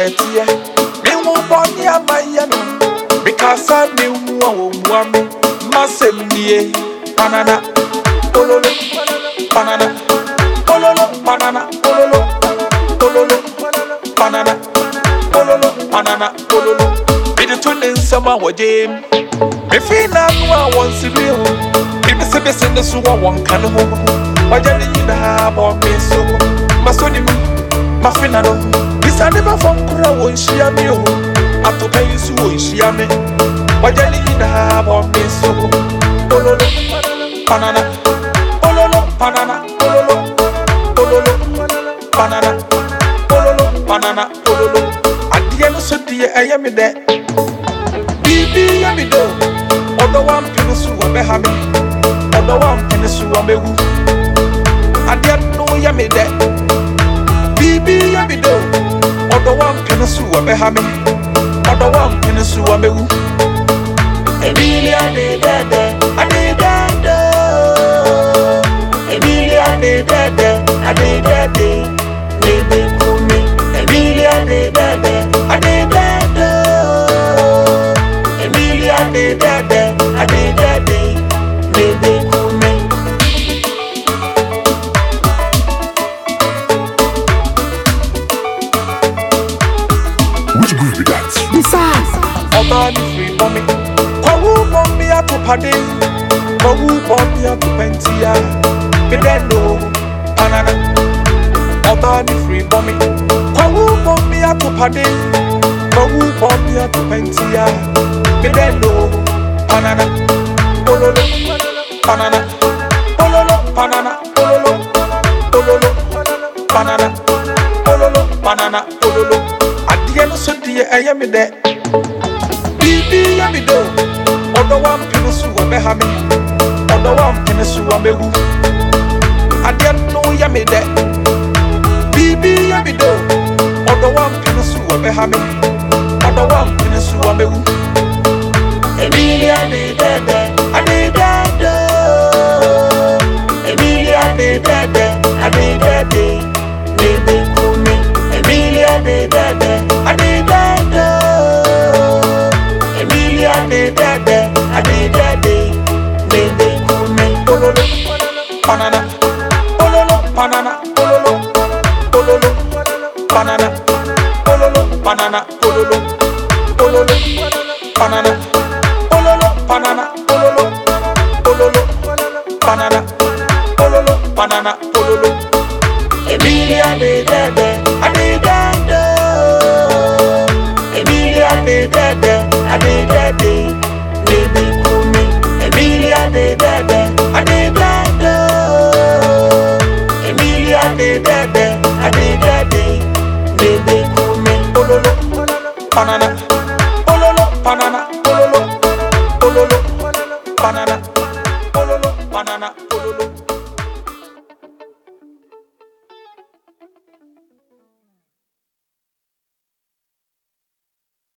yetia. Me won't body a mayano. Because I knew one Massemie. Banana. Ololo. Banana. Ololo. Banana. Ololo. Ololo. Banana. Ololo. Banana. Ololo. Be the twin in summer or game. Me feel now I want to be home. People say this in the sewer one can home. Why you need to have on me so? My son, my finado. This I never found crowd when she am you. I to pay you so she am me. Why you need to have on me so? Ololo, banana, ololo, banana, ololo, ololo, banana, ololo, banana, ololo. At the end of the day, I am there. Bibi, I am there. Although I'm penis who are having, although I'm penis who are me. I didn't know ya made that. Bibi, ya be do. Other one penisua behame. Other one penisua mewu. Emilia de dede, I did that. Emilia de dede, I did that. Baby, cool me. Emilia de dede, I did that. Emilia de dede, I did that. Baby, cool me. Which group be that? Besides, Although free for me, Kawu bomb me up to Paddy, Kawu bomb me up to Pentia, Pedendo, Panana. Although free for me, Kawu bomb me up to Paddy, Kawu bomb me up to Pentia, Pedendo, Panana, Ololo, Panana, Ololo, Panana, Ololo, Ololo, Panana, Ololo, Panana, Ololo. So dear, I am there. Bibi, I am there. Other one penis who are behame. Other one penis who are me. I didn't know ya made that. Bibi, I am there. Other one penis who are behame. Other one penis who are me. Emilia de dede, I did that. Emilia de dede, I did that. Baby, cool me. Emilia de dede. I did that. Emilia did that. I did that. Baby, cool me. Ololo, banana, ololo, banana, ololo, ololo, banana, ololo, banana, ololo, ololo, banana, ololo, banana, ololo, ololo, banana, ololo, banana, ololo. Emilia did that. I did that. I did that. Baby, cool me. Emilia did that. I did that. Emilia did that. I did that. Baby, cool me. Ololo, banana, ololo, banana, ololo, ololo, banana, ololo, banana, ololo.